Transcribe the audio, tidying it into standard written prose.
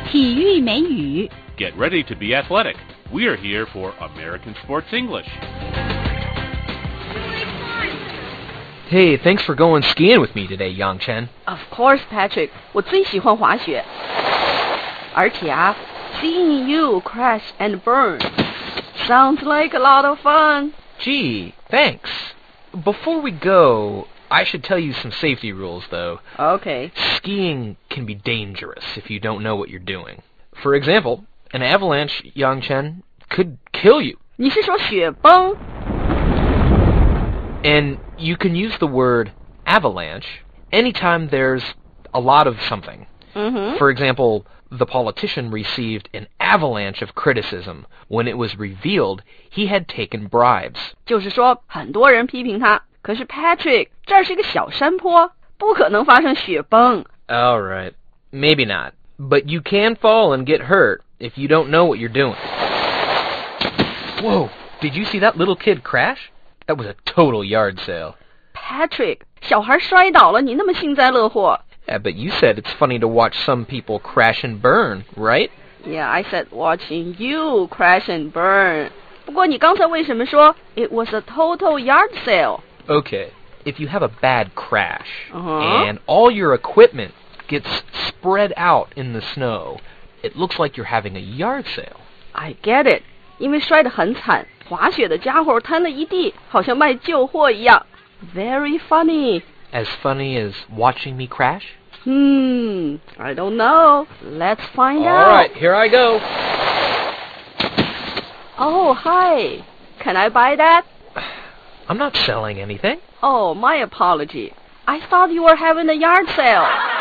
体育美语 Get ready to be athletic. We are here for American Sports English. Hey, thanks for going skiing with me today, Yang Chen. Of course, Patrick. 我最喜欢滑雪。而且啊 seeing you crash and burn sounds like a lot of fun. Gee, thanks. Before we go, I should tell you some safety rules, though. Okay. Skiing can be dangerous if you don't know what you're doing. For example, an avalanche, Yang Chen, could kill you. 你是说雪崩？ And you can use the word avalanche anytime there's a lot of something. For example, the politician received an avalanche of criticism when it was revealed he had taken bribes. 就是说很多人批评他，可是 Patrick 这儿是一个小山坡，不可能发生雪崩。 All right, maybe not. But you can fall and get hurt if you don't know what you're doing. Whoa, did you see that little kid crash? That was a total yard sale. Patrick 小孩摔倒了，你那么幸灾乐祸。 Yeah, but you said it's funny to watch some people crash and burn, right? Yeah, I said watching you crash and burn. 不过你刚才为什么说 it was a total yard sale? Okay, if you have a bad crash and all your equipment gets spread out in the snow, it looks like you're having a yard sale. I get it. 因为摔得很惨，滑雪的家伙摊了一地，好像卖旧货一样。Very funny. As funny as watching me crash? I don't know. Let's find out. All right, here I go. Oh, hi. Can I buy that? I'm not selling anything. Oh, my apology. I thought you were having a yard sale.